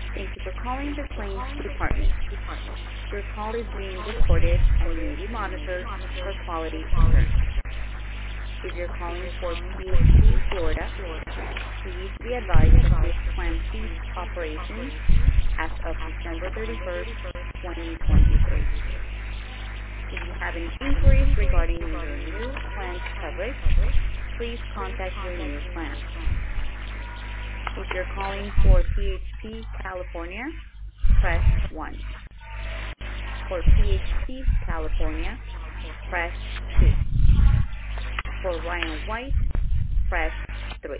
Thank you for calling the claims department. Your call is being recorded and may be monitored for quality assurance. If you're calling for PHP Florida, please be advised that this plan ceased operations as of December 31st, 2023. If you have any inquiries regarding your new plan's coverage, please contact your new plan. If you're calling for PHP California, press 1. For PHP California, press 2. For Ryan White, press 3.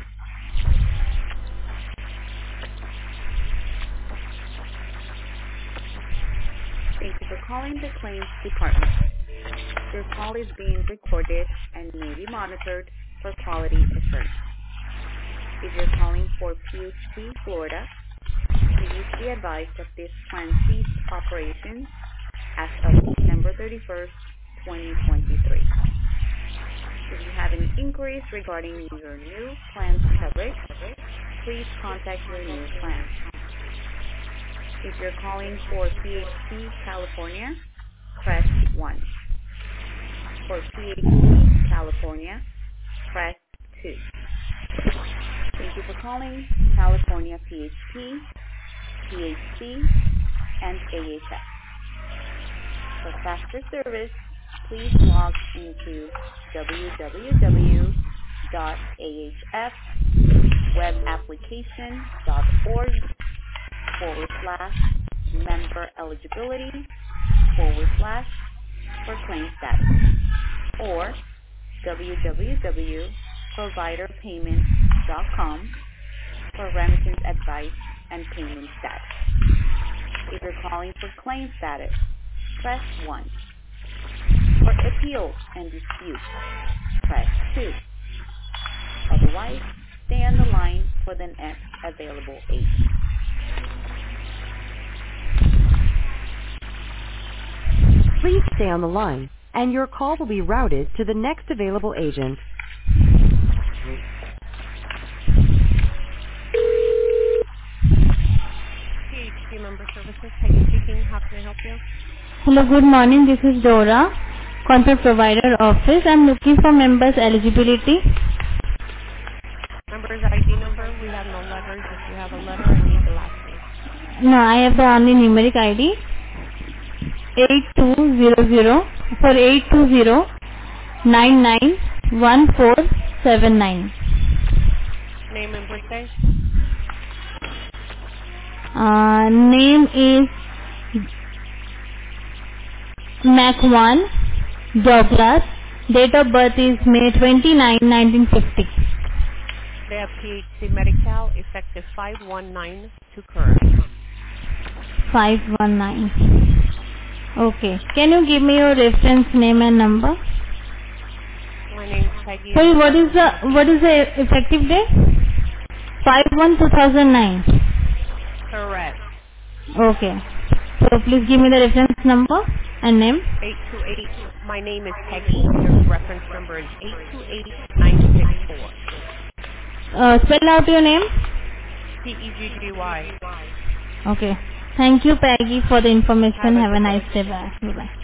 Thank you for calling the claims department. Your call is being recorded and may be monitored for quality assurance. If you're calling for PHP Florida, please be advised that this plan ceased operations as of December 31st, 2023. If you have any inquiries regarding your new plan's coverage, please contact your new plan. If you're calling for PHP California, press 1. For PHP California, press 2. Thank you for calling California PHP, PHC, and AHF. For faster service, please log into www.ahfwebapplication.org/member eligibility/for claim status or www.providerpayments.com for remittance advice and payment status. If you're calling for claim status, press 1. For appeals and disputes, press 2. Otherwise, stay on the line for the next available agent. Please stay on the line, and your call will be routed to the next available agent. PHP Member Services, Peggy speaking. How can I help you? Hello, good morning. This is Dora, Contract Provider Office. I'm looking for members eligibility. Member's ID number. We have no letters. If you have a letter, I need the last name. No, I have the only numeric ID. 820 Name and birthday. Name is Mac1 Douglas. Date of birth is May 29, 1950. They have PHC Medi-Cal, effective 5/19 to current. 519. Okay. Can you give me your reference name and number? My name's Peggy. Sorry, what is the effective date? 5/1/2009. Correct. Okay. So please give me the reference number and name. 828. My name is Peggy. Your reference number is 828964. Spell out your name. PEGGY. Okay. Thank you, Peggy, for the information. Have a nice day. Bye. Bye.